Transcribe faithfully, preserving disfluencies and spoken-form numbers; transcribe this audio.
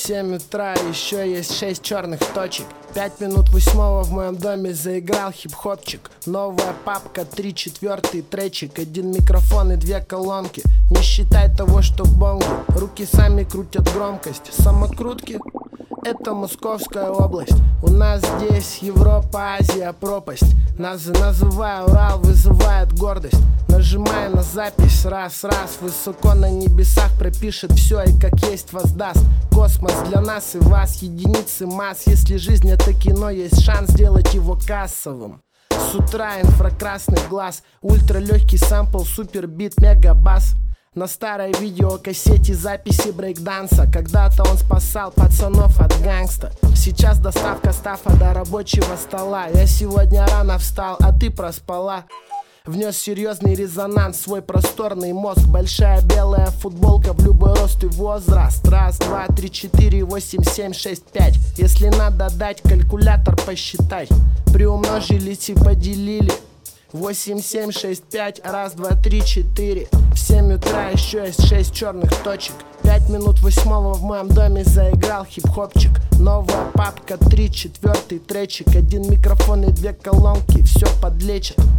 семь утра, еще есть шесть черных точек. Пять минут восьмого в моем доме заиграл хип-хопчик. Новая папка, три четвертый тречик. Один микрофон и две колонки. Не считай того, что в бонгу. Руки сами крутят громкость. Самокрутки — это Московская область. У нас здесь Европа, Азия, пропасть. Нас называя Урал, вызывает гордость. Нажимая на запись, раз, раз, высоко на небесах пропишет все и как есть воздаст. Космос для нас и вас, единицы масс. Если жизнь это кино, есть шанс сделать его кассовым. С утра инфракрасный глаз, ультралегкий сампл, супербит, мегабас. На старой видеокассете записи брейкданса. Когда-то он спасал пацанов от гангста. Сейчас доставка стафа до рабочего стола. Я сегодня рано встал, а ты проспала. Внес серьезный резонанс в свой просторный мозг. Большая белая футболка в любой рост и возраст. Раз, два, три, четыре, восемь, семь, шесть, пять. Если надо дать, калькулятор посчитай. Приумножились и поделили. Восемь, семь, шесть, пять, раз, два, три, четыре. В семь утра еще есть шесть черных точек. Пять минут восьмого в моем доме заиграл хип-хопчик. Новая папка, три четвертый тречик. Один микрофон и две колонки, все подлечит.